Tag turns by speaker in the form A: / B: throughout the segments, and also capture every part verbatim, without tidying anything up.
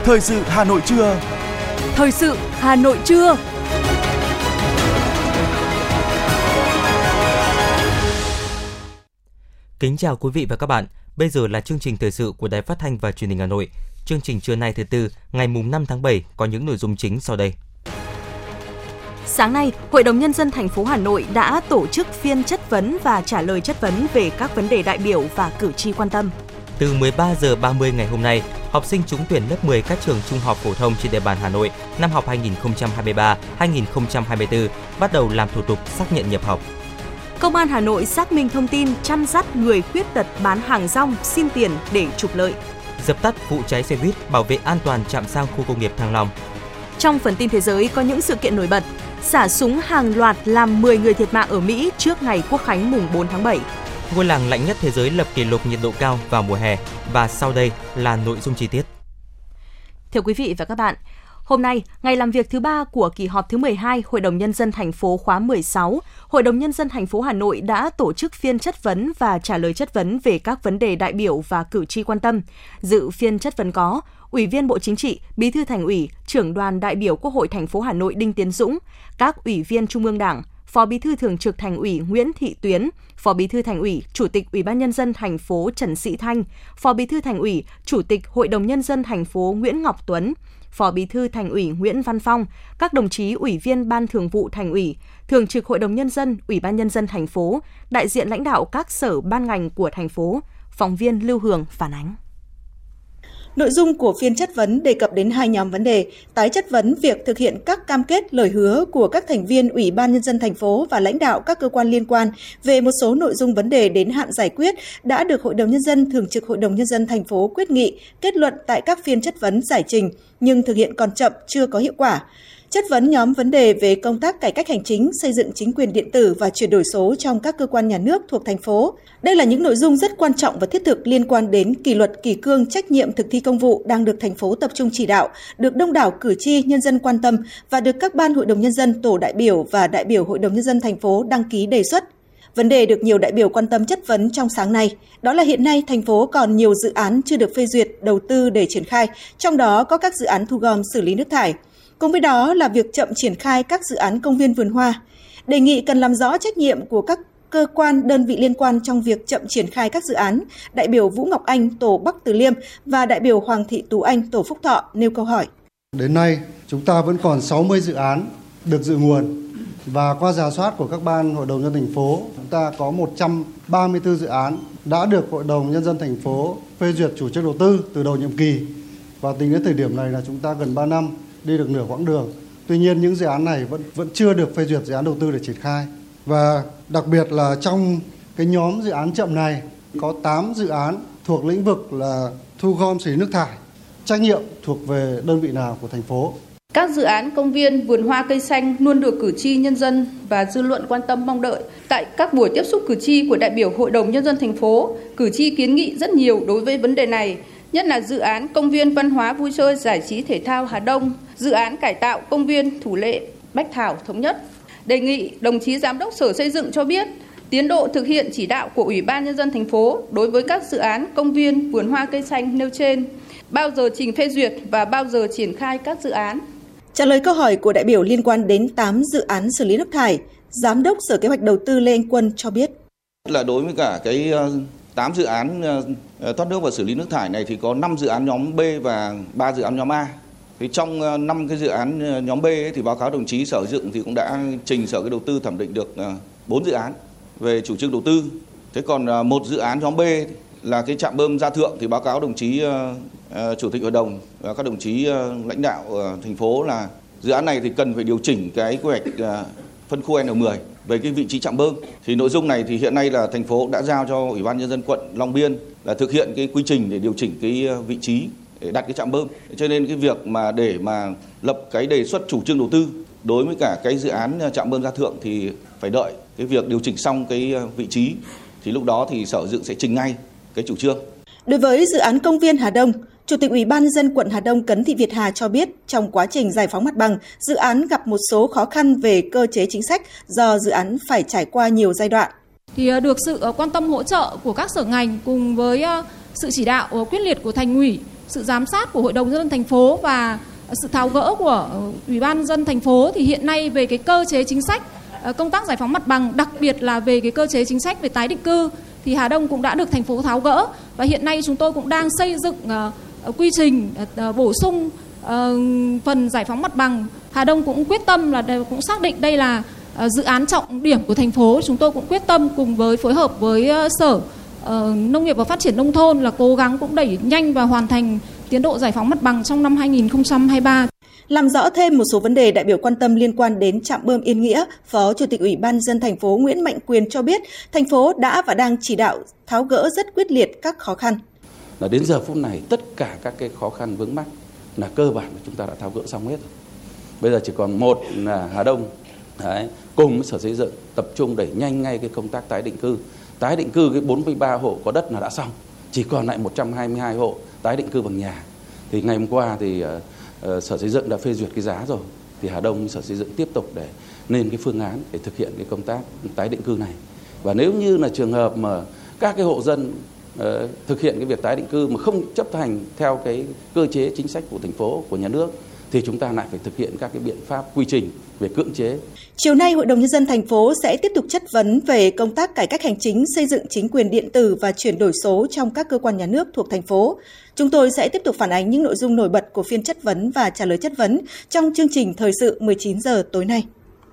A: Thời sự Hà Nội trưa.
B: Thời sự Hà Nội trưa.
C: Kính chào quý vị và các bạn. Bây giờ là chương trình thời sự của Đài Phát thanh và Truyền hình Hà Nội. Chương trình trưa nay thứ tư, ngày mùng năm tháng bảy có những nội dung chính sau đây.
B: Sáng nay, Hội đồng Nhân dân thành phố Hà Nội đã tổ chức phiên chất vấn và trả lời chất vấn về các vấn đề đại biểu và cử tri quan tâm.
C: Từ mười ba giờ ba mươi ngày hôm nay, học sinh trúng tuyển lớp mười các trường trung học phổ thông trên địa bàn Hà Nội năm học hai nghìn không trăm hai mươi ba hai nghìn không trăm hai mươi tư bắt đầu làm thủ tục xác nhận nhập học.
B: Công an Hà Nội xác minh thông tin chăn dắt người khuyết tật bán hàng rong xin tiền để trục lợi.
C: Dập tắt vụ cháy xe buýt, bảo vệ an toàn trạm sang khu công nghiệp Thăng Long.
B: Trong phần tin thế giới có những sự kiện nổi bật. Xả súng hàng loạt làm mười người thiệt mạng ở Mỹ trước ngày Quốc khánh mùng bốn tháng bảy.
C: Ngôi làng lạnh nhất thế giới lập kỷ lục nhiệt độ cao vào mùa hè. Và sau đây là nội dung chi tiết.
B: Thưa quý vị và các bạn, hôm nay, ngày làm việc thứ ba của kỳ họp thứ mười hai Hội đồng Nhân dân thành phố khóa mười sáu, Hội đồng Nhân dân thành phố Hà Nội đã tổ chức phiên chất vấn và trả lời chất vấn về các vấn đề đại biểu và cử tri quan tâm. Dự phiên chất vấn có Ủy viên Bộ Chính trị, Bí thư Thành ủy, Trưởng đoàn đại biểu Quốc hội thành phố Hà Nội Đinh Tiến Dũng, các Ủy viên Trung ương Đảng, Phó Bí thư Thường trực Thành ủy Nguyễn Thị Tuyến, Phó Bí thư Thành ủy, Chủ tịch Ủy ban Nhân dân thành phố Trần Sĩ Thanh, Phó Bí thư Thành ủy, Chủ tịch Hội đồng Nhân dân thành phố Nguyễn Ngọc Tuấn, Phó Bí thư Thành ủy Nguyễn Văn Phong, các đồng chí Ủy viên Ban Thường vụ Thành ủy, Thường trực Hội đồng Nhân dân, Ủy ban Nhân dân thành phố, đại diện lãnh đạo các sở ban ngành của thành phố. Phóng viên Lưu Hường phản ánh.
D: Nội dung của phiên chất vấn đề cập đến hai nhóm vấn đề: tái chất vấn việc thực hiện các cam kết lời hứa của các thành viên Ủy ban Nhân dân thành phố và lãnh đạo các cơ quan liên quan về một số nội dung vấn đề đến hạn giải quyết đã được Hội đồng Nhân dân, Thường trực Hội đồng Nhân dân thành phố quyết nghị, kết luận tại các phiên chất vấn giải trình, nhưng thực hiện còn chậm, chưa có hiệu quả. Chất vấn nhóm vấn đề về công tác cải cách hành chính, xây dựng chính quyền điện tử và chuyển đổi số trong các cơ quan nhà nước thuộc thành phố. Đây là những nội dung rất quan trọng và thiết thực liên quan đến kỷ luật, kỷ cương, trách nhiệm thực thi công vụ đang được thành phố tập trung chỉ đạo, được đông đảo cử tri, nhân dân quan tâm và được các ban Hội đồng Nhân dân, tổ đại biểu và đại biểu Hội đồng Nhân dân thành phố đăng ký đề xuất. Vấn đề được nhiều đại biểu quan tâm chất vấn trong sáng nay, đó là hiện nay thành phố còn nhiều dự án chưa được phê duyệt, đầu tư để triển khai, trong đó có các dự án thu gom xử lý nước thải. Cùng với đó là việc chậm triển khai các dự án công viên vườn hoa. Đề nghị cần làm rõ trách nhiệm của các cơ quan, đơn vị liên quan trong việc chậm triển khai các dự án. Đại biểu Vũ Ngọc Anh, tổ Bắc Từ Liêm và đại biểu Hoàng Thị Tú Anh, tổ Phúc Thọ nêu câu hỏi.
E: Đến nay, chúng ta vẫn còn sáu mươi dự án được dự nguồn và qua rà soát của các ban Hội đồng Nhân dân thành phố, chúng ta có một trăm ba mươi tư dự án đã được Hội đồng Nhân dân thành phố phê duyệt chủ trương đầu tư từ đầu nhiệm kỳ. Và tính đến thời điểm này là chúng ta gần ba năm đi được nửa quãng đường. Tuy nhiên những dự án này vẫn vẫn chưa được phê duyệt dự án đầu tư để triển khai. Và đặc biệt là trong cái nhóm dự án chậm này có tám dự án thuộc lĩnh vực là thu gom xử lý nước thải. Trách nhiệm thuộc về đơn vị nào của thành phố?
F: Các dự án công viên, vườn hoa cây xanh luôn được cử tri, nhân dân và dư luận quan tâm mong đợi. Tại các buổi tiếp xúc cử tri của đại biểu Hội đồng Nhân dân thành phố, cử tri kiến nghị rất nhiều đối với vấn đề này, nhất là dự án công viên văn hóa vui chơi giải trí thể thao Hà Đông, dự án cải tạo công viên Thủ Lệ, Bách Thảo Thống Nhất. Đề nghị đồng chí Giám đốc Sở Xây dựng cho biết tiến độ thực hiện chỉ đạo của Ủy ban Nhân dân thành phố đối với các dự án công viên, vườn hoa cây xanh nêu trên, bao giờ trình phê duyệt và bao giờ triển khai các dự án.
D: Trả lời câu hỏi của đại biểu liên quan đến tám dự án xử lý nước thải, Giám đốc Sở Kế hoạch Đầu tư Lê Anh Quân cho biết.
G: Là đối với cả cái tám dự án thoát nước và xử lý nước thải này thì có năm dự án nhóm B và ba dự án nhóm A. Thì trong năm cái dự án nhóm B ấy, thì báo cáo đồng chí Sở Dựng thì cũng đã trình Sở Kế Đầu tư thẩm định được bốn dự án về chủ trương đầu tư. Thế còn một dự án nhóm B là cái trạm bơm Gia Thượng thì báo cáo đồng chí uh, Chủ tịch Hội đồng và các đồng chí uh, lãnh đạo uh, thành phố là dự án này thì cần phải điều chỉnh cái quy hoạch uh, phân khu N mười về cái vị trí trạm bơm. Thì nội dung này thì hiện nay là thành phố đã giao cho Ủy ban Nhân dân quận Long Biên là thực hiện cái quy trình để điều chỉnh cái vị trí để đặt cái trạm bơm. Cho nên cái việc mà để mà lập cái đề xuất chủ trương đầu tư đối với cả cái dự án trạm bơm Gia Thượng thì phải đợi cái việc điều chỉnh xong cái vị trí thì lúc đó thì Sở Dựng sẽ trình ngay cái chủ trương.
D: Đối với dự án công viên Hà Đông, Chủ tịch Ủy ban Nhân dân quận Hà Đông Cấn Thị Việt Hà cho biết trong quá trình giải phóng mặt bằng, dự án gặp một số khó khăn về cơ chế chính sách do dự án phải trải qua nhiều giai đoạn.
H: Thì được sự quan tâm hỗ trợ của các sở ngành cùng với sự chỉ đạo quyết liệt của Thành ủy,
A: sự giám sát của Hội đồng Nhân dân thành phố và sự tháo gỡ của Ủy ban Nhân dân thành phố thì hiện nay về cái cơ chế chính sách công tác giải phóng mặt bằng, đặc biệt là về cái cơ chế chính sách về tái định cư thì Hà Đông cũng đã được thành phố tháo gỡ, và hiện nay chúng tôi cũng đang xây dựng uh, quy trình uh, bổ sung uh, phần giải phóng mặt bằng. Hà Đông cũng quyết tâm là cũng xác định đây là uh, dự án trọng điểm của thành phố. Chúng tôi cũng quyết tâm cùng với phối hợp với uh, Sở uh, Nông nghiệp và Phát triển Nông thôn là cố gắng cũng đẩy nhanh và hoàn thành tiến độ giải phóng mặt bằng trong năm hai nghìn không trăm hai mươi ba.
D: Làm rõ thêm một số vấn đề đại biểu quan tâm liên quan đến trạm bơm Yên Nghĩa, Phó Chủ tịch Ủy ban Nhân dân thành phố Nguyễn Mạnh Quyền cho biết, thành phố đã và đang chỉ đạo tháo gỡ rất quyết liệt các khó khăn.
H: Là đến giờ phút này tất cả các cái khó khăn vướng mắc là cơ bản là chúng ta đã tháo gỡ xong hết rồi. Bây giờ chỉ còn một là Hà Đông đấy, cùng với Sở Xây dựng tập trung đẩy nhanh ngay cái công tác tái định cư. Tái định cư cái bốn mươi ba hộ có đất là đã xong, chỉ còn lại một trăm hai mươi hai hộ tái định cư bằng nhà. Thì ngày hôm qua thì uh, Sở Xây dựng đã phê duyệt cái giá rồi, thì Hà Đông Sở Xây dựng tiếp tục để lên cái phương án để thực hiện cái công tác tái định cư này. Và nếu như là trường hợp mà các cái hộ dân uh, thực hiện cái việc tái định cư mà không chấp hành theo cái cơ chế chính sách của thành phố, của nhà nước, thì chúng ta lại phải thực hiện các cái biện pháp quy trình về cưỡng chế.
D: Chiều nay, Hội đồng Nhân dân thành phố sẽ tiếp tục chất vấn về công tác cải cách hành chính, xây dựng chính quyền điện tử và chuyển đổi số trong các cơ quan nhà nước thuộc thành phố. Chúng tôi sẽ tiếp tục phản ánh những nội dung nổi bật của phiên chất vấn và trả lời chất vấn trong chương trình Thời sự mười chín giờ tối nay.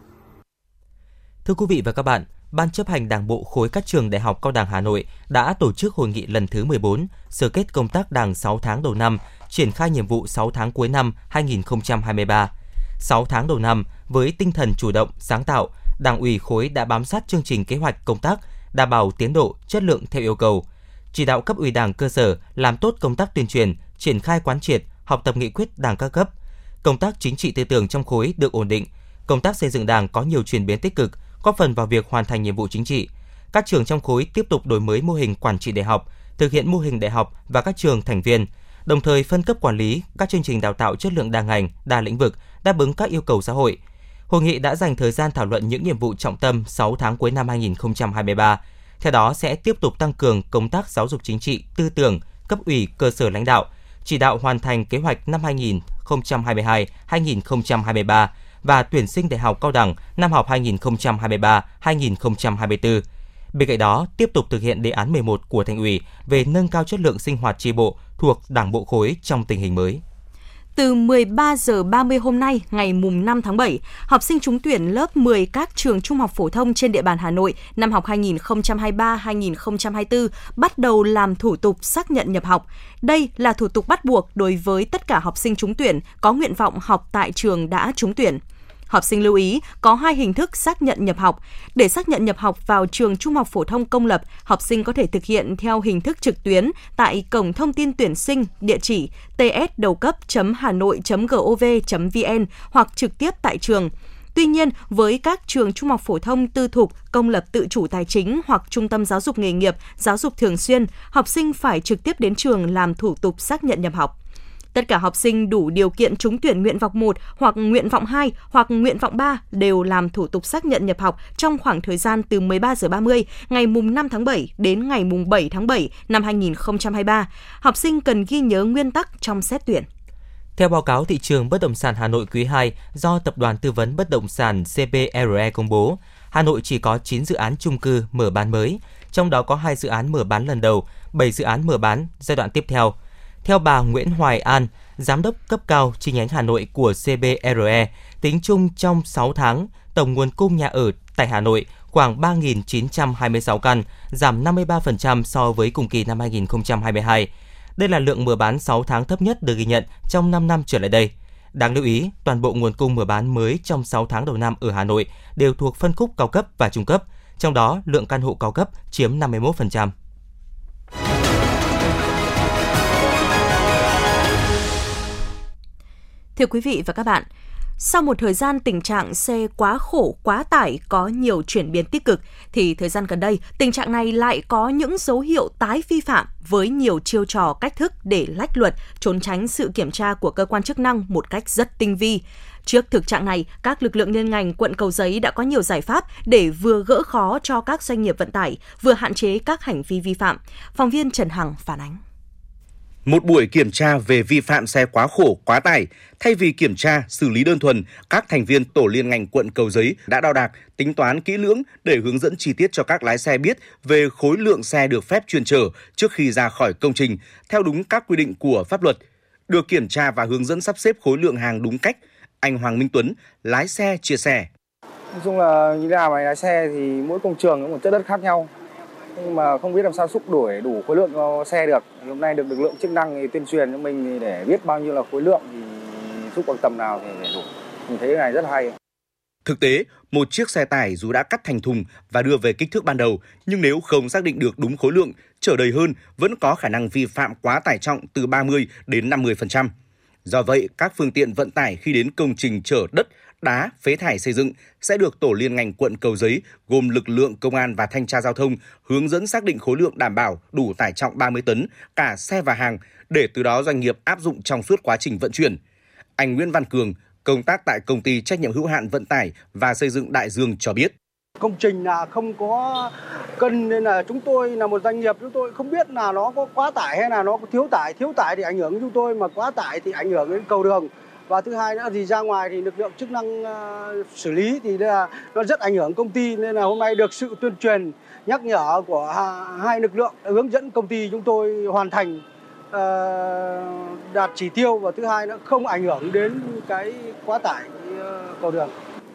C: Thưa quý vị và các bạn, Ban chấp hành Đảng bộ khối các trường Đại học Cao đẳng Hà Nội đã tổ chức hội nghị lần thứ mười bốn, sơ kết công tác Đảng sáu tháng đầu năm, triển khai nhiệm vụ sáu tháng cuối năm hai nghìn không trăm hai mươi ba. sáu tháng đầu năm, với tinh thần chủ động, sáng tạo, Đảng ủy khối đã bám sát chương trình kế hoạch công tác, đảm bảo tiến độ, chất lượng theo yêu cầu. Chỉ đạo cấp ủy Đảng cơ sở làm tốt công tác tuyên truyền, triển khai quán triệt, học tập nghị quyết Đảng các cấp. Công tác chính trị tư tưởng trong khối được ổn định. Công tác xây dựng Đảng có nhiều chuyển biến tích cực, góp phần vào việc hoàn thành nhiệm vụ chính trị. Các trường trong khối tiếp tục đổi mới mô hình quản trị đại học, thực hiện mô hình đại học và các trường thành viên, đồng thời phân cấp quản lý các chương trình đào tạo chất lượng đa ngành, đa lĩnh vực, đáp ứng các yêu cầu xã hội. Hội nghị đã dành thời gian thảo luận những nhiệm vụ trọng tâm sáu tháng cuối năm hai nghìn không trăm hai mươi ba. Theo đó sẽ tiếp tục tăng cường công tác giáo dục chính trị, tư tưởng, cấp ủy cơ sở lãnh đạo, chỉ đạo hoàn thành kế hoạch năm hai nghìn không trăm hai mươi hai đến hai nghìn không trăm hai mươi ba và tuyển sinh đại học cao đẳng năm học hai nghìn không trăm hai mươi ba đến hai nghìn không trăm hai mươi tư. Bên cạnh đó, tiếp tục thực hiện đề án mười một của Thành ủy về nâng cao chất lượng sinh hoạt chi bộ thuộc Đảng bộ khối trong tình hình mới.
B: Từ mười ba giờ ba mươi hôm nay, ngày mùng năm tháng bảy, học sinh trúng tuyển lớp mười các trường trung học phổ thông trên địa bàn Hà Nội năm học hai nghìn không trăm hai mươi ba đến hai nghìn không trăm hai mươi tư bắt đầu làm thủ tục xác nhận nhập học. Đây là thủ tục bắt buộc đối với tất cả học sinh trúng tuyển có nguyện vọng học tại trường đã trúng tuyển. Học sinh lưu ý có hai hình thức xác nhận nhập học. Để xác nhận nhập học vào trường trung học phổ thông công lập, học sinh có thể thực hiện theo hình thức trực tuyến tại cổng thông tin tuyển sinh địa chỉ t s đầu cấp chấm hà nội chấm gov chấm vn hoặc trực tiếp tại trường. Tuy nhiên, với các trường trung học phổ thông tư thục, công lập tự chủ tài chính hoặc trung tâm giáo dục nghề nghiệp, giáo dục thường xuyên, học sinh phải trực tiếp đến trường làm thủ tục xác nhận nhập học. Tất cả học sinh đủ điều kiện trúng tuyển nguyện vọng một hoặc nguyện vọng hai hoặc nguyện vọng ba đều làm thủ tục xác nhận nhập học trong khoảng thời gian từ mười ba giờ ba mươi ngày mùng năm tháng bảy đến ngày mùng bảy tháng bảy năm hai nghìn không trăm hai mươi ba. Học sinh cần ghi nhớ nguyên tắc trong xét tuyển.
C: Theo báo cáo thị trường bất động sản Hà Nội quý hai do Tập đoàn Tư vấn Bất động sản xê pê rờ e công bố, Hà Nội chỉ có chín dự án chung cư mở bán mới, trong đó có hai dự án mở bán lần đầu, bảy dự án mở bán giai đoạn tiếp theo. Theo bà Nguyễn Hoài An, Giám đốc cấp cao chi nhánh Hà Nội của xê pê rờ e, tính chung trong sáu tháng, tổng nguồn cung nhà ở tại Hà Nội khoảng ba nghìn chín trăm hai mươi sáu căn, giảm năm mươi ba phần trăm so với cùng kỳ năm hai nghìn không trăm hai mươi hai. Đây là lượng mở bán sáu tháng thấp nhất được ghi nhận trong năm năm trở lại đây. Đáng lưu ý, toàn bộ nguồn cung mở bán mới trong sáu tháng đầu năm ở Hà Nội đều thuộc phân khúc cao cấp và trung cấp, trong đó lượng căn hộ cao cấp chiếm năm mươi mốt phần trăm.
B: Thưa quý vị và các bạn, sau một thời gian tình trạng xe quá khổ, quá tải có nhiều chuyển biến tích cực, thì thời gian gần đây, tình trạng này lại có những dấu hiệu tái vi phạm với nhiều chiêu trò cách thức để lách luật, trốn tránh sự kiểm tra của cơ quan chức năng một cách rất tinh vi. Trước thực trạng này, các lực lượng liên ngành quận Cầu Giấy đã có nhiều giải pháp để vừa gỡ khó cho các doanh nghiệp vận tải, vừa hạn chế các hành vi vi phạm. Phóng viên Trần Hằng phản ánh.
I: Một buổi kiểm tra về vi phạm xe quá khổ, quá tải, thay vì kiểm tra, xử lý đơn thuần, các thành viên tổ liên ngành quận Cầu Giấy đã đo đạc, tính toán kỹ lưỡng để hướng dẫn chi tiết cho các lái xe biết về khối lượng xe được phép chuyên chở trước khi ra khỏi công trình, theo đúng các quy định của pháp luật. Được kiểm tra và hướng dẫn sắp xếp khối lượng hàng đúng cách, anh Hoàng Minh Tuấn, lái xe chia sẻ.
J: Nói chung là như thế nào mà lái xe thì mỗi công trường có một chất đất khác nhau. Nhưng mà không biết làm sao xúc đuổi đủ khối lượng xe được. Hôm nay được lực lượng chức năng thì tuyên truyền cho mình thì để biết bao nhiêu là khối lượng thì xúc bằng tầm nào thì để đủ. Mình thấy cái này rất hay.
I: Thực tế, một chiếc xe tải dù đã cắt thành thùng và đưa về kích thước ban đầu, nhưng nếu không xác định được đúng khối lượng, chở đầy hơn vẫn có khả năng vi phạm quá tải trọng từ ba mươi đến năm mươi phần trăm. Do vậy, các phương tiện vận tải khi đến công trình chở đất, đá, phế thải xây dựng sẽ được tổ liên ngành quận Cầu Giấy gồm lực lượng công an và thanh tra giao thông hướng dẫn xác định khối lượng đảm bảo đủ tải trọng ba mươi tấn cả xe và hàng để từ đó doanh nghiệp áp dụng trong suốt quá trình vận chuyển. Anh Nguyễn Văn Cường, công tác tại công ty trách nhiệm hữu hạn vận tải và xây dựng Đại Dương cho biết.
K: Công trình là không có cân nên là chúng tôi là một doanh nghiệp, chúng tôi không biết là nó có quá tải hay là nó có thiếu tải. Thiếu tải thì ảnh hưởng đến chúng tôi, mà quá tải thì ảnh hưởng đến cầu đường. Và thứ hai nữa thì ra ngoài thì lực lượng chức năng uh, xử lý thì là nó rất ảnh hưởng công ty, nên là hôm nay được sự tuyên truyền nhắc nhở của uh, hai lực lượng hướng dẫn công ty chúng tôi hoàn thành uh, đạt chỉ tiêu, và thứ hai nữa không ảnh hưởng đến cái quá tải uh, cầu đường.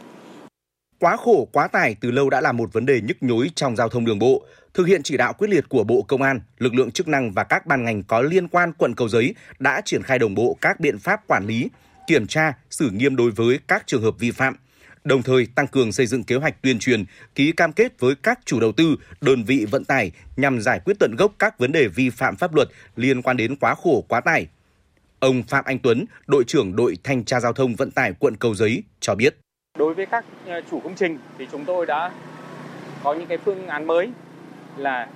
I: Quá khổ, quá tải từ lâu đã là một vấn đề nhức nhối trong giao thông đường bộ. Thực hiện chỉ đạo quyết liệt của Bộ Công an, lực lượng chức năng và các ban ngành có liên quan quận Cầu Giấy đã triển khai đồng bộ các biện pháp quản lý, kiểm tra, xử nghiêm đối với các trường hợp vi phạm, đồng thời tăng cường xây dựng kế hoạch tuyên truyền, ký cam kết với các chủ đầu tư, đơn vị vận tải nhằm giải quyết tận gốc các vấn đề vi phạm pháp luật liên quan đến quá khổ, quá tải. Ông Phạm Anh Tuấn, đội trưởng đội thanh tra giao thông vận tải quận Cầu Giấy cho biết.
L: Đối với các chủ công trình thì chúng tôi đã có những cái phương án mới là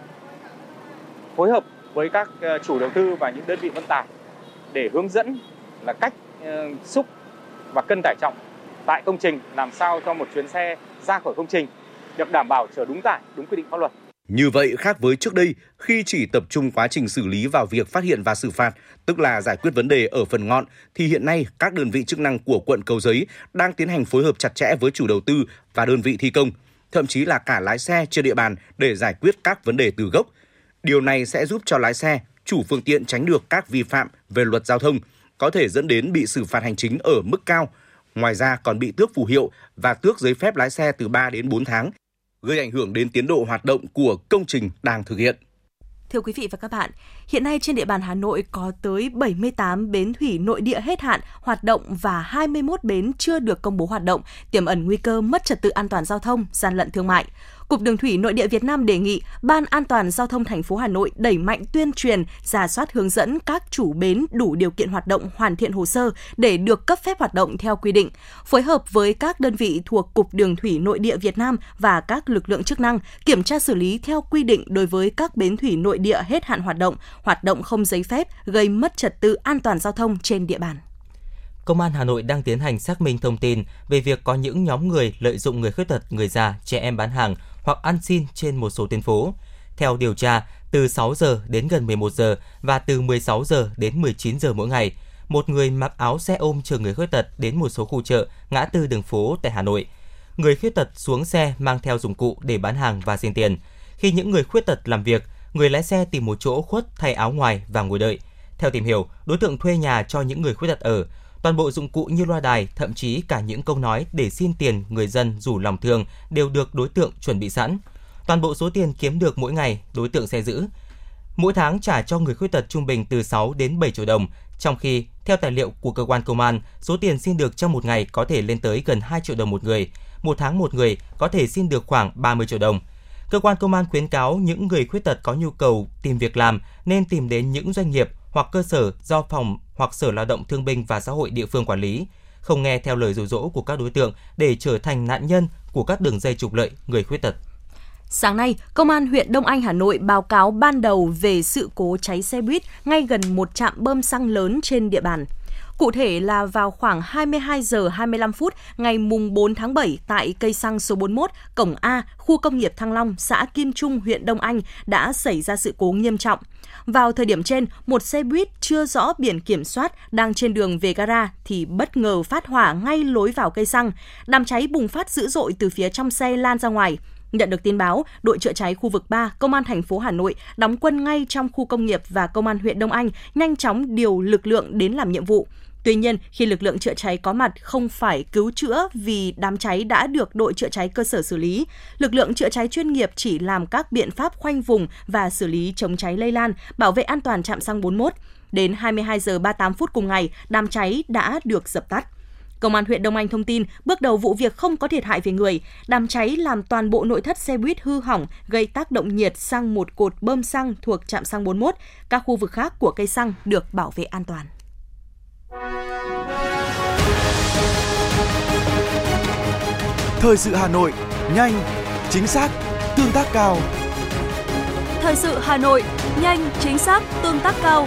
L: phối hợp với các chủ đầu tư và những đơn vị vận tải để hướng dẫn là cách xúc và cân tải trọng tại công trình, làm sao cho một chuyến xe ra khỏi công trình được đảm bảo chở đúng tải, đúng quy định pháp luật.
I: Như vậy, khác với trước đây, khi chỉ tập trung quá trình xử lý vào việc phát hiện và xử phạt, tức là giải quyết vấn đề ở phần ngọn, thì hiện nay các đơn vị chức năng của quận Cầu Giấy đang tiến hành phối hợp chặt chẽ với chủ đầu tư và đơn vị thi công, thậm chí là cả lái xe trên địa bàn để giải quyết các vấn đề từ gốc. Điều này sẽ giúp cho lái xe, chủ phương tiện tránh được các vi phạm về luật giao thông, có thể dẫn đến bị xử phạt hành chính ở mức cao. Ngoài ra còn bị tước phù hiệu và tước giấy phép lái xe từ ba đến bốn tháng, gây ảnh hưởng đến tiến độ hoạt động của công trình đang thực hiện.
B: Thưa quý vị và các bạn, hiện nay trên địa bàn Hà Nội có tới bảy mươi tám bến thủy nội địa hết hạn hoạt động và hai mươi mốt bến chưa được công bố hoạt động, tiềm ẩn nguy cơ mất trật tự an toàn giao thông, gian lận thương mại. Cục Đường thủy Nội địa Việt Nam đề nghị Ban An toàn giao thông thành phố Hà Nội đẩy mạnh tuyên truyền, rà soát hướng dẫn các chủ bến đủ điều kiện hoạt động, hoàn thiện hồ sơ để được cấp phép hoạt động theo quy định, phối hợp với các đơn vị thuộc Cục Đường thủy Nội địa Việt Nam và các lực lượng chức năng kiểm tra xử lý theo quy định đối với các bến thủy nội địa hết hạn hoạt động, hoạt động không giấy phép, gây mất trật tự an toàn giao thông trên địa bàn.
C: Công an Hà Nội đang tiến hành xác minh thông tin về việc có những nhóm người lợi dụng người khuyết tật, người già, trẻ em bán hàng hoặc ăn xin trên một số tuyến phố. Theo điều tra, từ sáu giờ đến gần mười một giờ và từ mười sáu giờ đến mười chín giờ mỗi ngày, một người mặc áo xe ôm chở người khuyết tật đến một số khu chợ, ngã tư đường phố tại Hà Nội. Người khuyết tật xuống xe mang theo dụng cụ để bán hàng và xin tiền. Khi những người khuyết tật làm việc, người lái xe tìm một chỗ khuất thay áo ngoài và ngồi đợi. Theo tìm hiểu, đối tượng thuê nhà cho những người khuyết tật ở. Toàn bộ dụng cụ như loa đài, thậm chí cả những câu nói để xin tiền người dân rủ lòng thương đều được đối tượng chuẩn bị sẵn. Toàn bộ số tiền kiếm được mỗi ngày, đối tượng sẽ giữ. Mỗi tháng trả cho người khuyết tật trung bình từ sáu đến bảy triệu đồng, trong khi, theo tài liệu của cơ quan công an, số tiền xin được trong một ngày có thể lên tới gần hai triệu đồng một người. Một tháng một người có thể xin được khoảng ba mươi triệu đồng. Cơ quan công an khuyến cáo những người khuyết tật có nhu cầu tìm việc làm nên tìm đến những doanh nghiệp hoặc cơ sở do phòng hoặc Sở Lao động Thương binh và Xã hội địa phương quản lý, không nghe theo lời dụ dỗ của các đối tượng để trở thành nạn nhân của các đường dây trục lợi người khuyết tật.
B: Sáng nay, Công an huyện Đông Anh, Hà Nội báo cáo ban đầu về sự cố cháy xe buýt ngay gần một trạm bơm xăng lớn trên địa bàn. Cụ thể là vào khoảng hai mươi hai giờ hai mươi lăm phút ngày mùng bốn tháng bảy tại cây xăng số bốn mươi mốt, cổng A, khu công nghiệp Thăng Long, xã Kim Trung, huyện Đông Anh đã xảy ra sự cố nghiêm trọng. Vào thời điểm trên, một xe buýt chưa rõ biển kiểm soát đang trên đường về gara thì bất ngờ phát hỏa ngay lối vào cây xăng. Đám cháy bùng phát dữ dội từ phía trong xe lan ra ngoài. Nhận được tin báo, đội chữa cháy khu vực ba, Công an thành phố Hà Nội đóng quân ngay trong khu công nghiệp và Công an huyện Đông Anh nhanh chóng điều lực lượng đến làm nhiệm vụ. Tuy nhiên, khi lực lượng chữa cháy có mặt không phải cứu chữa vì đám cháy đã được đội chữa cháy cơ sở xử lý. Lực lượng chữa cháy chuyên nghiệp chỉ làm các biện pháp khoanh vùng và xử lý chống cháy lây lan, bảo vệ an toàn trạm xăng bốn mươi mốt. Đến hai mươi hai giờ ba mươi tám phút cùng ngày, đám cháy đã được dập tắt. Công an huyện Đông Anh thông tin, bước đầu vụ việc không có thiệt hại về người. Đám cháy làm toàn bộ nội thất xe buýt hư hỏng, gây tác động nhiệt sang một cột bơm xăng thuộc trạm xăng bốn mươi mốt. Các khu vực khác của cây xăng được bảo vệ an toàn.
M: Thời sự Hà Nội, nhanh, chính xác, tương tác cao.
B: Thời sự Hà Nội, nhanh, chính xác, tương tác cao.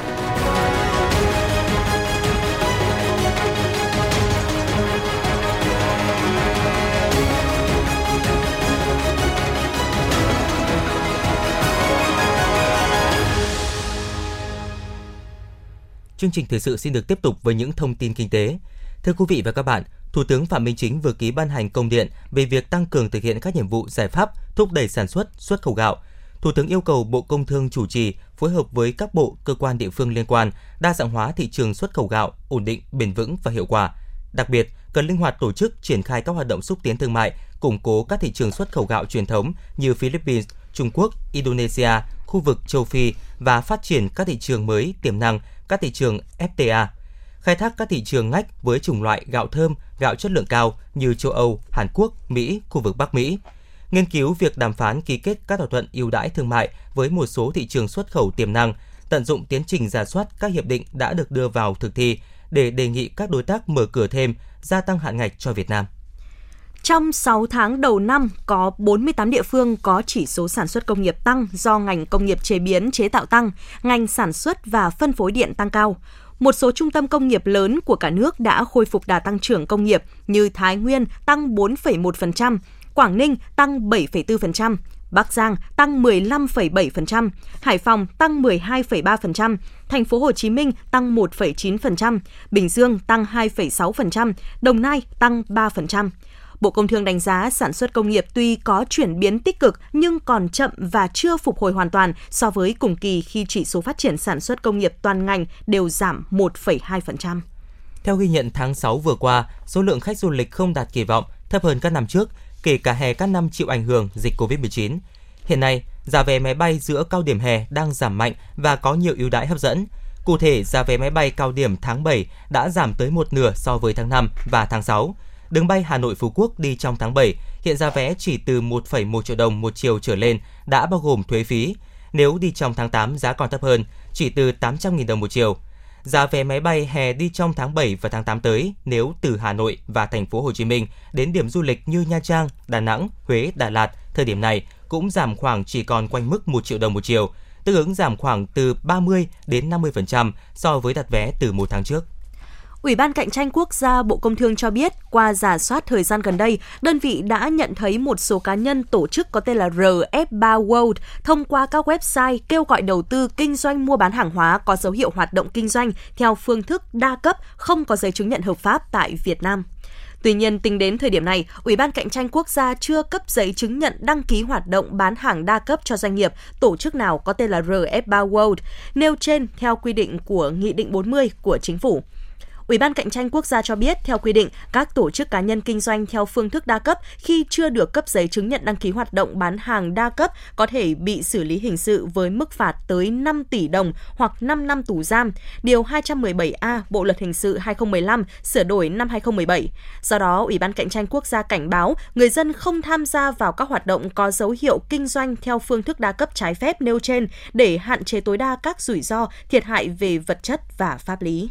C: Chương trình thời sự xin được tiếp tục với những thông tin kinh tế. Thưa quý vị và các bạn, Thủ tướng Phạm Minh Chính vừa ký ban hành công điện về việc tăng cường thực hiện các nhiệm vụ giải pháp thúc đẩy sản xuất, xuất khẩu gạo. Thủ tướng yêu cầu Bộ Công Thương chủ trì, phối hợp với các bộ, cơ quan địa phương liên quan, đa dạng hóa thị trường xuất khẩu gạo, ổn định, bền vững và hiệu quả. Đặc biệt, cần linh hoạt tổ chức triển khai các hoạt động xúc tiến thương mại, củng cố các thị trường xuất khẩu gạo truyền thống như Philippines, Trung Quốc, Indonesia, khu vực châu Phi và phát triển các thị trường mới tiềm năng, các thị trường ép tê a. Khai thác các thị trường ngách với chủng loại gạo thơm, gạo chất lượng cao như châu Âu, Hàn Quốc, Mỹ, khu vực Bắc Mỹ. Nghiên cứu việc đàm phán ký kết các thỏa thuận ưu đãi thương mại với một số thị trường xuất khẩu tiềm năng, tận dụng tiến trình rà soát các hiệp định đã được đưa vào thực thi để đề nghị các đối tác mở cửa thêm, gia tăng hạn ngạch cho Việt Nam.
B: Trong sáu tháng đầu năm, có bốn mươi tám địa phương có chỉ số sản xuất công nghiệp tăng do ngành công nghiệp chế biến chế tạo tăng, ngành sản xuất và phân phối điện tăng cao. Một số trung tâm công nghiệp lớn của cả nước đã khôi phục đà tăng trưởng công nghiệp như Thái Nguyên tăng bốn phẩy một phần trăm, Quảng Ninh tăng bảy phẩy bốn phần trăm, Bắc Giang tăng mười lăm phẩy bảy phần trăm, Hải Phòng tăng mười hai phẩy ba phần trăm, Thành phố Hồ Chí Minh tăng một phẩy chín phần trăm, Bình Dương tăng hai phẩy sáu phần trăm, Đồng Nai tăng ba phần trăm. Bộ Công Thương đánh giá sản xuất công nghiệp tuy có chuyển biến tích cực nhưng còn chậm và chưa phục hồi hoàn toàn so với cùng kỳ khi chỉ số phát triển sản xuất công nghiệp toàn ngành đều giảm một phẩy hai phần trăm.
C: Theo ghi nhận tháng sáu vừa qua, số lượng khách du lịch không đạt kỳ vọng, thấp hơn các năm trước, kể cả hè các năm chịu ảnh hưởng dịch covid mười chín. Hiện nay, giá vé máy bay giữa cao điểm hè đang giảm mạnh và có nhiều ưu đãi hấp dẫn. Cụ thể, giá vé máy bay cao điểm tháng bảy đã giảm tới một nửa so với tháng năm và tháng sáu. Đường bay Hà Nội - Phú Quốc đi trong tháng bảy, hiện giá vé chỉ từ một phẩy một triệu đồng một chiều trở lên, đã bao gồm thuế phí. Nếu đi trong tháng tám, giá còn thấp hơn, chỉ từ tám trăm nghìn đồng một chiều. Giá vé máy bay hè đi trong tháng bảy và tháng tám tới, nếu từ Hà Nội và Thành phố Hồ Chí Minh đến điểm du lịch như Nha Trang, Đà Nẵng, Huế, Đà Lạt, thời điểm này cũng giảm khoảng chỉ còn quanh mức một triệu đồng một chiều, tương ứng giảm khoảng từ ba mươi đến năm mươi phần trăm so với đặt vé từ một tháng trước.
B: Ủy ban Cạnh tranh Quốc gia Bộ Công Thương cho biết, qua rà soát thời gian gần đây, đơn vị đã nhận thấy một số cá nhân tổ chức có tên là rờ ép ba World thông qua các website kêu gọi đầu tư kinh doanh mua bán hàng hóa có dấu hiệu hoạt động kinh doanh theo phương thức đa cấp không có giấy chứng nhận hợp pháp tại Việt Nam. Tuy nhiên, tính đến thời điểm này, Ủy ban Cạnh tranh Quốc gia chưa cấp giấy chứng nhận đăng ký hoạt động bán hàng đa cấp cho doanh nghiệp, tổ chức nào có tên là rờ ép ba World, nêu trên theo quy định của Nghị định bốn mươi của Chính phủ. Ủy ban Cạnh tranh Quốc gia cho biết, theo quy định, các tổ chức cá nhân kinh doanh theo phương thức đa cấp khi chưa được cấp giấy chứng nhận đăng ký hoạt động bán hàng đa cấp có thể bị xử lý hình sự với mức phạt tới năm tỷ đồng hoặc năm năm tù giam, Điều hai trăm mười bảy A Bộ Luật Hình sự hai không một lăm sửa đổi năm hai không một bảy. Do đó, Ủy ban Cạnh tranh Quốc gia cảnh báo người dân không tham gia vào các hoạt động có dấu hiệu kinh doanh theo phương thức đa cấp trái phép nêu trên để hạn chế tối đa các rủi ro, thiệt hại về vật chất và pháp lý.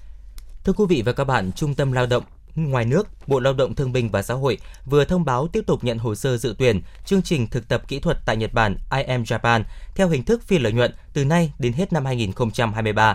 C: Thưa quý vị và các bạn, Trung tâm Lao động ngoài nước, Bộ Lao động Thương binh và Xã hội vừa thông báo tiếp tục nhận hồ sơ dự tuyển chương trình thực tập kỹ thuật tại Nhật Bản I am Japan theo hình thức phi lợi nhuận từ nay đến hết năm hai không hai ba.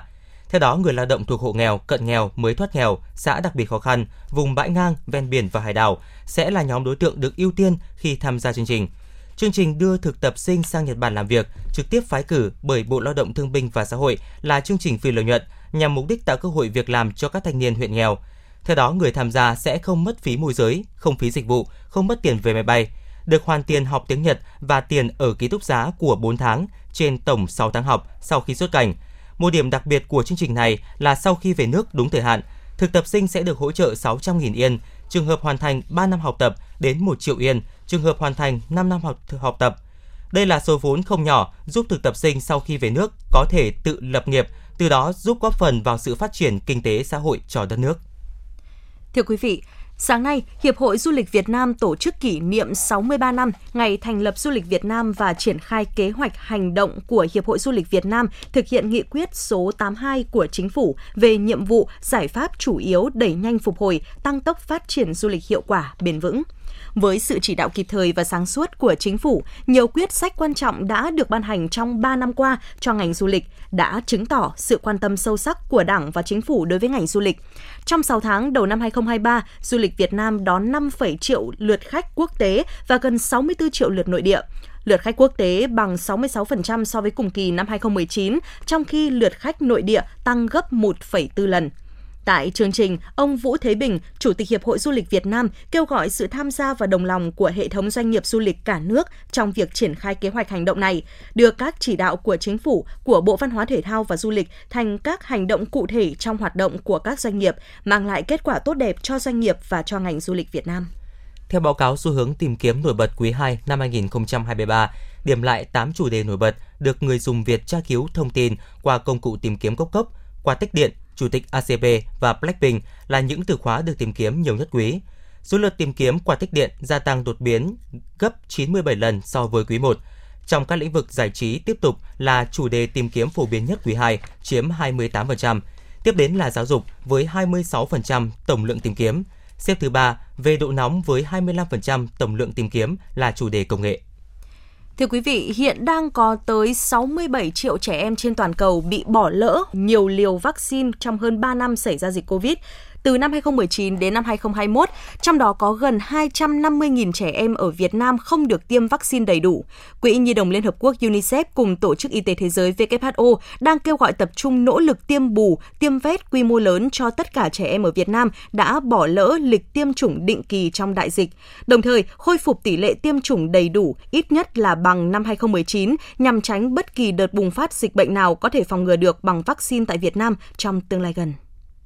C: Theo đó, người lao động thuộc hộ nghèo, cận nghèo, mới thoát nghèo, xã đặc biệt khó khăn, vùng bãi ngang, ven biển và hải đảo sẽ là nhóm đối tượng được ưu tiên khi tham gia chương trình. Chương trình đưa thực tập sinh sang Nhật Bản làm việc, trực tiếp phái cử bởi Bộ Lao động Thương binh và Xã hội là chương trình phi lợi nhuận nhằm mục đích tạo cơ hội việc làm cho các thanh niên huyện nghèo. Theo đó, người tham gia sẽ không mất phí môi giới, không phí dịch vụ, không mất tiền vé máy bay, được hoàn tiền học tiếng Nhật và tiền ở ký túc xá của bốn tháng trên tổng sáu tháng học sau khi xuất cảnh. Một điểm đặc biệt của chương trình này là sau khi về nước đúng thời hạn, thực tập sinh sẽ được hỗ trợ sáu trăm nghìn yên, trường hợp hoàn thành ba năm học tập đến một triệu yên, trường hợp hoàn thành năm năm học, học tập. Đây là số vốn không nhỏ giúp thực tập sinh sau khi về nước có thể tự lập nghiệp, từ đó giúp góp phần vào sự phát triển kinh tế xã hội cho đất nước.
B: Thưa quý vị, sáng nay, Hiệp hội Du lịch Việt Nam tổ chức kỷ niệm sáu mươi ba năm ngày thành lập Du lịch Việt Nam và triển khai kế hoạch hành động của Hiệp hội Du lịch Việt Nam thực hiện nghị quyết số tám mươi hai của Chính phủ về nhiệm vụ, giải pháp chủ yếu đẩy nhanh phục hồi, tăng tốc phát triển du lịch hiệu quả, bền vững. Với sự chỉ đạo kịp thời và sáng suốt của Chính phủ, nhiều quyết sách quan trọng đã được ban hành trong ba năm qua cho ngành du lịch, đã chứng tỏ sự quan tâm sâu sắc của Đảng và Chính phủ đối với ngành du lịch. Trong sáu tháng đầu năm hai không hai ba, du lịch Việt Nam đón năm phẩy triệu lượt khách quốc tế và gần sáu mươi tư triệu lượt nội địa. Lượt khách quốc tế bằng sáu mươi sáu phần trăm so với cùng kỳ năm hai không một chín, trong khi lượt khách nội địa tăng gấp một phẩy bốn lần. Tại chương trình, ông Vũ Thế Bình, Chủ tịch Hiệp hội Du lịch Việt Nam, kêu gọi sự tham gia và đồng lòng của hệ thống doanh nghiệp du lịch cả nước trong việc triển khai kế hoạch hành động này, đưa các chỉ đạo của Chính phủ, của Bộ Văn hóa Thể thao và Du lịch thành các hành động cụ thể trong hoạt động của các doanh nghiệp, mang lại kết quả tốt đẹp cho doanh nghiệp và cho ngành du lịch Việt Nam.
C: Theo báo cáo xu hướng tìm kiếm nổi bật quý hai năm hai không hai ba, điểm lại tám chủ đề nổi bật được người dùng Việt tra cứu thông tin qua công cụ tìm kiếm Cốc Cốc, qua Tích Điện, Chủ tịch a xê pê và Blackpink là những từ khóa được tìm kiếm nhiều nhất quý. Số lượt tìm kiếm qua Tích Điện gia tăng đột biến gấp chín mươi bảy lần so với quý một. Trong các lĩnh vực giải trí tiếp tục là chủ đề tìm kiếm phổ biến nhất quý hai, chiếm hai mươi tám phần trăm. Tiếp đến là giáo dục với hai mươi sáu phần trăm tổng lượng tìm kiếm. Xếp thứ ba về độ nóng với hai mươi lăm phần trăm tổng lượng tìm kiếm là chủ đề công nghệ.
B: Thưa quý vị, hiện đang có tới sáu mươi bảy triệu trẻ em trên toàn cầu bị bỏ lỡ nhiều liều vaccine trong hơn ba năm xảy ra dịch Covid. Từ năm hai không một chín đến năm hai không hai mốt, trong đó có gần hai trăm năm mươi nghìn trẻ em ở Việt Nam không được tiêm vaccine đầy đủ. Quỹ Nhi đồng Liên Hợp Quốc UNICEF cùng Tổ chức Y tế Thế giới W H O đang kêu gọi tập trung nỗ lực tiêm bù, tiêm vét quy mô lớn cho tất cả trẻ em ở Việt Nam đã bỏ lỡ lịch tiêm chủng định kỳ trong đại dịch, đồng thời khôi phục tỷ lệ tiêm chủng đầy đủ ít nhất là bằng năm hai không một chín nhằm tránh bất kỳ đợt bùng phát dịch bệnh nào có thể phòng ngừa được bằng vaccine tại Việt Nam trong tương lai gần.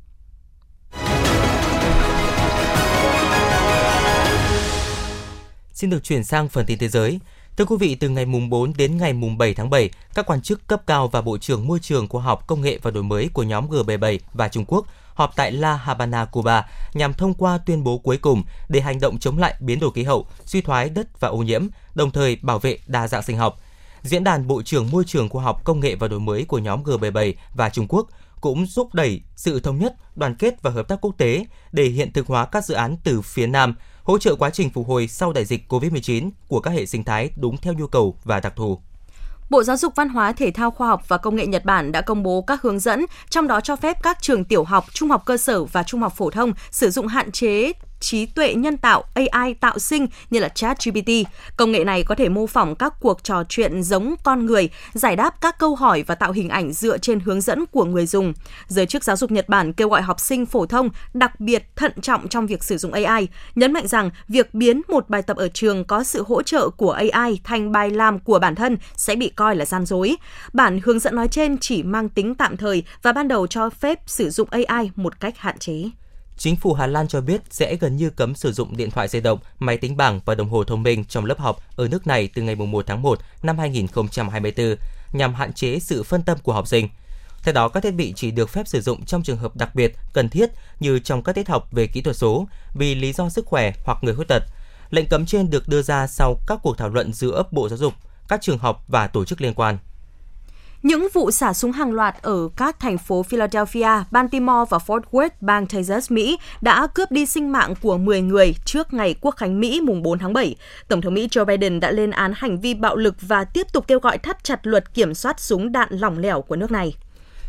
C: Xin được chuyển sang phần tin thế giới. Thưa quý vị, từ ngày mùng bốn đến ngày mùng bảy tháng bảy, các quan chức cấp cao và Bộ trưởng Môi trường, Khoa học, Công nghệ và Đổi mới của nhóm G bảy mươi bảy và Trung Quốc họp tại La Habana, Cuba nhằm thông qua tuyên bố cuối cùng để hành động chống lại biến đổi khí hậu, suy thoái đất và ô nhiễm, đồng thời bảo vệ đa dạng sinh học. Diễn đàn Bộ trưởng Môi trường, Khoa học, Công nghệ và Đổi mới của nhóm G bảy mươi bảy và Trung Quốc cũng thúc đẩy sự thống nhất, đoàn kết và hợp tác quốc tế để hiện thực hóa các dự án từ phía Nam, hỗ trợ quá trình phục hồi sau đại dịch covid mười chín của các hệ sinh thái đúng theo nhu cầu và đặc thù.
B: Bộ Giáo dục Văn hóa, Thể thao, Khoa học và Công nghệ Nhật Bản đã công bố các hướng dẫn, trong đó cho phép các trường tiểu học, trung học cơ sở và trung học phổ thông sử dụng hạn chế trí tuệ nhân tạo A I tạo sinh như là ChatGPT. Công nghệ này có thể mô phỏng các cuộc trò chuyện giống con người, giải đáp các câu hỏi và tạo hình ảnh dựa trên hướng dẫn của người dùng. Giới chức giáo dục Nhật Bản kêu gọi học sinh phổ thông đặc biệt thận trọng trong việc sử dụng A I, nhấn mạnh rằng việc biến một bài tập ở trường có sự hỗ trợ của A I thành bài làm của bản thân sẽ bị coi là gian dối. Bản hướng dẫn nói trên chỉ mang tính tạm thời và ban đầu cho phép sử dụng A I một cách hạn chế.
C: Chính phủ Hà Lan cho biết sẽ gần như cấm sử dụng điện thoại di động, máy tính bảng và đồng hồ thông minh trong lớp học ở nước này từ ngày mùng một tháng một năm hai nghìn không trăm hai mươi tư nhằm hạn chế sự phân tâm của học sinh. Theo đó, các thiết bị chỉ được phép sử dụng trong trường hợp đặc biệt, cần thiết như trong các tiết học về kỹ thuật số, vì lý do sức khỏe hoặc người khuyết tật. Lệnh cấm trên được đưa ra sau các cuộc thảo luận giữa Bộ Giáo dục, các trường học và tổ chức liên quan.
B: Những vụ xả súng hàng loạt ở các thành phố Philadelphia, Baltimore và Fort Worth, bang Texas, Mỹ đã cướp đi sinh mạng của mười người trước ngày Quốc khánh Mỹ mùng bốn tháng bảy. Tổng thống Mỹ Joe Biden đã lên án hành vi bạo lực và tiếp tục kêu gọi thắt chặt luật kiểm soát súng đạn lỏng lẻo của nước này.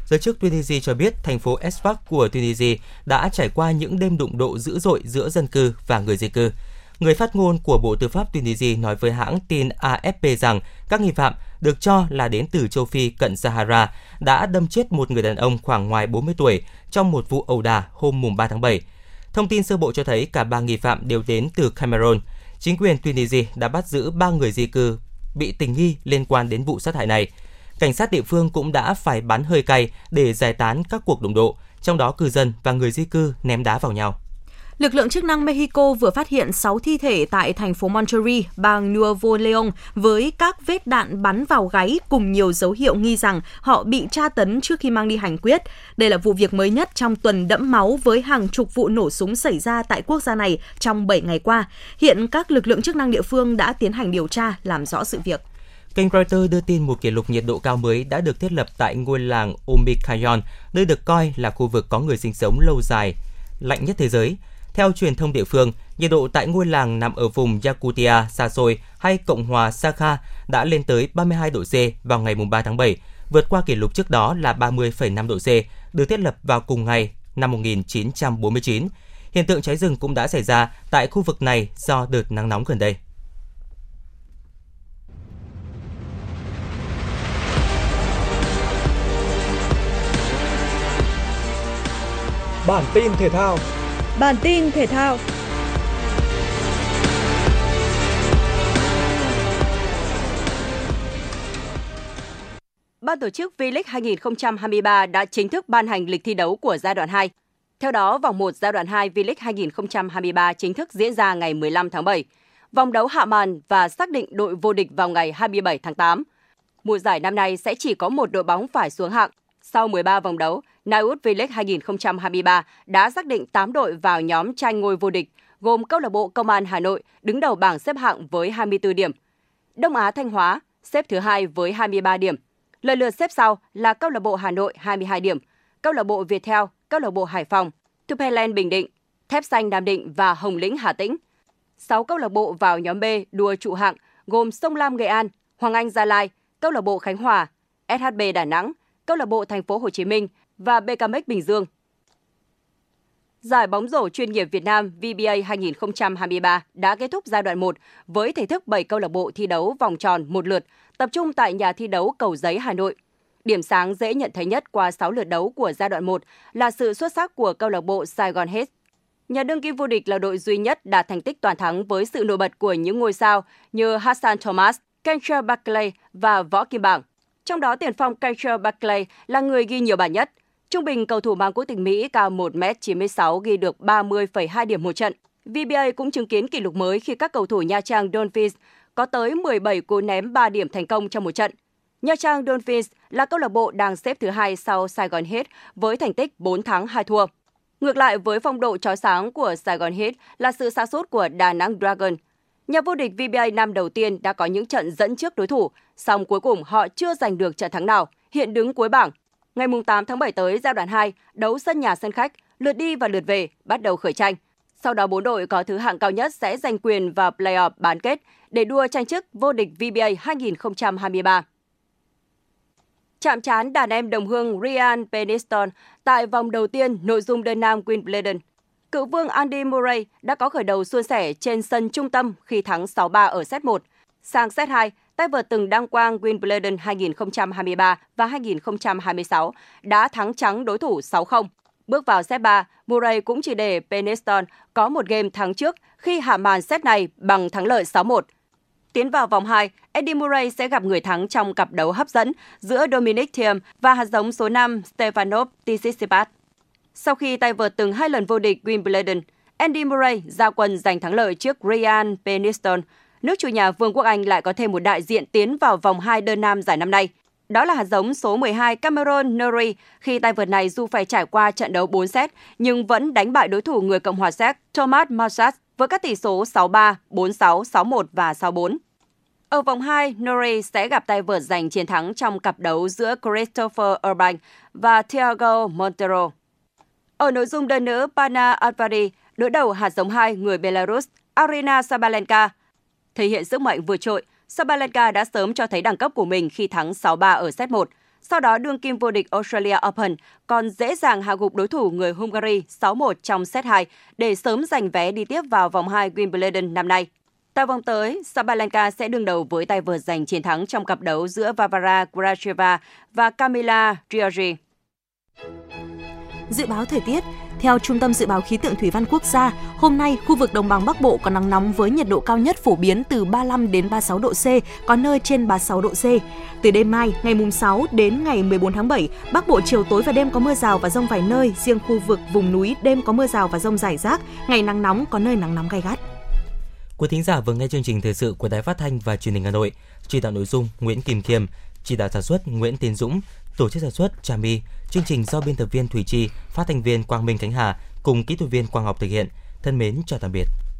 C: Giới chức Tunisia cho biết thành phố Sfax của Tunisia đã trải qua những đêm đụng độ dữ dội giữa dân cư và người di cư. Người phát ngôn của Bộ Tư pháp Tunisia nói với hãng tin a ép pê rằng các nghi phạm được cho là đến từ châu Phi cận Sahara đã đâm chết một người đàn ông khoảng ngoài bốn mươi tuổi trong một vụ ẩu đả hôm ba tháng bảy. Thông tin sơ bộ cho thấy cả ba nghi phạm đều đến từ Cameroon. Chính quyền Tunisia đã bắt giữ ba người di cư bị tình nghi liên quan đến vụ sát hại này. Cảnh sát địa phương cũng đã phải bắn hơi cay để giải tán các cuộc đụng độ, trong đó cư dân và người di cư ném đá vào nhau.
B: Lực lượng chức năng Mexico vừa phát hiện sáu thi thể tại thành phố Monterrey, bang Nuevo León với các vết đạn bắn vào gáy cùng nhiều dấu hiệu nghi rằng họ bị tra tấn trước khi mang đi hành quyết. Đây là vụ việc mới nhất trong tuần đẫm máu với hàng chục vụ nổ súng xảy ra tại quốc gia này trong bảy ngày qua. Hiện các lực lượng chức năng địa phương đã tiến hành điều tra, làm rõ sự việc.
C: Kênh Reuters đưa tin một kỷ lục nhiệt độ cao mới đã được thiết lập tại ngôi làng Umicayon, nơi được coi là khu vực có người sinh sống lâu dài, lạnh nhất thế giới. Theo truyền thông địa phương, nhiệt độ tại ngôi làng nằm ở vùng Yakutia xa xôi hay Cộng hòa Sakha đã lên tới ba mươi hai độ C vào ngày ba tháng bảy, vượt qua kỷ lục trước đó là ba mươi phẩy năm độ C, được thiết lập vào cùng ngày năm một nghìn chín trăm bốn mươi chín. Hiện tượng cháy rừng cũng đã xảy ra tại khu vực này do đợt nắng nóng gần đây.
M: Bản tin thể thao.
D: Bản tin thể thao.
N: Ban tổ chức V-League hai không hai ba đã chính thức ban hành lịch thi đấu của giai đoạn hai. Theo đó, vòng một giai đoạn hai V-League hai không hai ba chính thức diễn ra ngày mười lăm tháng bảy. Vòng đấu hạ màn và xác định đội vô địch vào ngày hai mươi bảy tháng tám. Mùa giải năm nay sẽ chỉ có một đội bóng phải xuống hạng. Sau mười ba vòng đấu, Naiut V-League hai không hai ba đã xác định tám đội vào nhóm tranh ngôi vô địch, gồm câu lạc bộ Công an Hà Nội đứng đầu bảng xếp hạng với hai mươi tư điểm. Đông Á Thanh Hóa xếp thứ hai với hai mươi ba điểm. Lần lượt xếp sau là câu lạc bộ Hà Nội hai mươi hai điểm, câu lạc bộ Viettel, câu lạc bộ Hải Phòng, Tupeland Bình Định, Thép Xanh Nam Định và Hồng Lĩnh Hà Tĩnh. sáu câu lạc bộ vào nhóm B đua trụ hạng gồm Sông Lam Nghệ An, Hoàng Anh Gia Lai, câu lạc bộ Khánh Hòa, ét hát bê Đà Nẵng, câu lạc bộ Thành phố Hồ Chí Minh và bê ca em ích Bình Dương. Giải bóng rổ chuyên nghiệp Việt Nam vê bê a hai không hai ba đã kết thúc giai đoạn một với thể thức bảy câu lạc bộ thi đấu vòng tròn một lượt, tập trung tại nhà thi đấu Cầu Giấy, Hà Nội. Điểm sáng dễ nhận thấy nhất qua sáu lượt đấu của giai đoạn một là sự xuất sắc của câu lạc bộ Saigon Heat. Nhà đương kim vô địch là đội duy nhất đạt thành tích toàn thắng với sự nổi bật của những ngôi sao như Hassan Thomas, Kendra Barkley và Võ Kim Bảng. Trong đó tiền phong Kendra Barkley là người ghi nhiều bàn nhất. Trung bình cầu thủ mang quốc tịch Mỹ cao một mét chín mươi sáu ghi được ba mươi phẩy hai điểm một trận. vê bê a cũng chứng kiến kỷ lục mới khi các cầu thủ Nha Trang Dolphins có tới mười bảy cú ném ba điểm thành công trong một trận. Nha Trang Dolphins là câu lạc bộ đang xếp thứ hai sau Saigon Heat với thành tích bốn thắng hai thua. Ngược lại với phong độ chói sáng của Saigon Heat là sự sa sút của Đà Nẵng Dragon. Nhà vô địch vê bê a năm đầu tiên đã có những trận dẫn trước đối thủ, song cuối cùng họ chưa giành được trận thắng nào, hiện đứng cuối bảng. Ngày tám tháng bảy tới, giai đoạn hai, đấu sân nhà sân khách, lượt đi và lượt về bắt đầu khởi tranh. Sau đó bốn đội có thứ hạng cao nhất sẽ giành quyền vào play-off bán kết để đua tranh chức vô địch vê bê a hai không hai ba. Chạm trán đàn em đồng hương Ryan Peniston tại vòng đầu tiên nội dung đơn nam Wimbledon. Cựu vương Andy Murray đã có khởi đầu suôn sẻ trên sân trung tâm khi thắng sáu ba ở set một. Sang set hai, tay vợt từng đăng quang Wimbledon hai không hai ba và hai không hai sáu đã thắng trắng đối thủ sáu không. Bước vào set ba, Murray cũng chỉ để Peniston có một game thắng trước khi hạ màn set này bằng thắng lợi sáu một. Tiến vào vòng hai, Andy Murray sẽ gặp người thắng trong cặp đấu hấp dẫn giữa Dominic Thiem và hạt giống số năm Stefanos Tsitsipas. Sau khi tay vợt từng hai lần vô địch Wimbledon, Andy Murray ra quân giành thắng lợi trước Ryan Peniston. Nước chủ nhà Vương quốc Anh lại có thêm một đại diện tiến vào vòng hai đơn nam giải năm nay. Đó là hạt giống số mười hai Cameron Norrie, khi tay vợt này dù phải trải qua trận đấu bốn set nhưng vẫn đánh bại đối thủ người Cộng hòa Séc Thomas Massas với các tỷ số sáu ba, bốn sáu, sáu một và sáu bốn. Ở vòng hai, Norrie sẽ gặp tay vợt giành chiến thắng trong cặp đấu giữa Christopher Eubank và Thiago Montero. Ở nội dung đơn nữ, Pana Advari đối đầu hạt giống hai người Belarus Aryna Sabalenka. Thể hiện sức mạnh vượt trội, Sabalenka đã sớm cho thấy đẳng cấp của mình khi thắng sáu ba ở set một. Sau đó đương kim vô địch Australia Open còn dễ dàng hạ gục đối thủ người Hungary sáu một trong set hai để sớm giành vé đi tiếp vào vòng hai Wimbledon năm nay. Tại vòng tới, Sabalenka sẽ đương đầu với tay vợt giành chiến thắng trong cặp đấu giữa Varvara Gracheva và Kamila Giorgi.
B: Dự báo thời tiết. Theo Trung tâm Dự báo Khí tượng Thủy văn Quốc gia, hôm nay khu vực Đồng bằng Bắc Bộ có nắng nóng với nhiệt độ cao nhất phổ biến từ ba mươi lăm đến ba mươi sáu độ C, có nơi trên ba mươi sáu độ C. Từ đêm mai, ngày mùng sáu đến ngày mười bốn tháng bảy, Bắc Bộ chiều tối và đêm có mưa rào và dông vài nơi, riêng khu vực vùng núi đêm có mưa rào và dông rải rác, ngày nắng nóng có nơi nắng nóng gay gắt.
C: Quý thính giả vừa nghe chương trình thời sự của Đài Phát thanh và Truyền hình Hà Nội. Chỉ đạo nội dung Nguyễn Kim Khiêm, chỉ đạo sản xuất Nguyễn Tiến Dũng, tổ chức sản xuất Trà My. Chương trình do biên tập viên Thủy Chi, phát thanh viên Quang Minh Khánh Hà cùng kỹ thuật viên Quang Học thực hiện. Thân mến chào tạm biệt.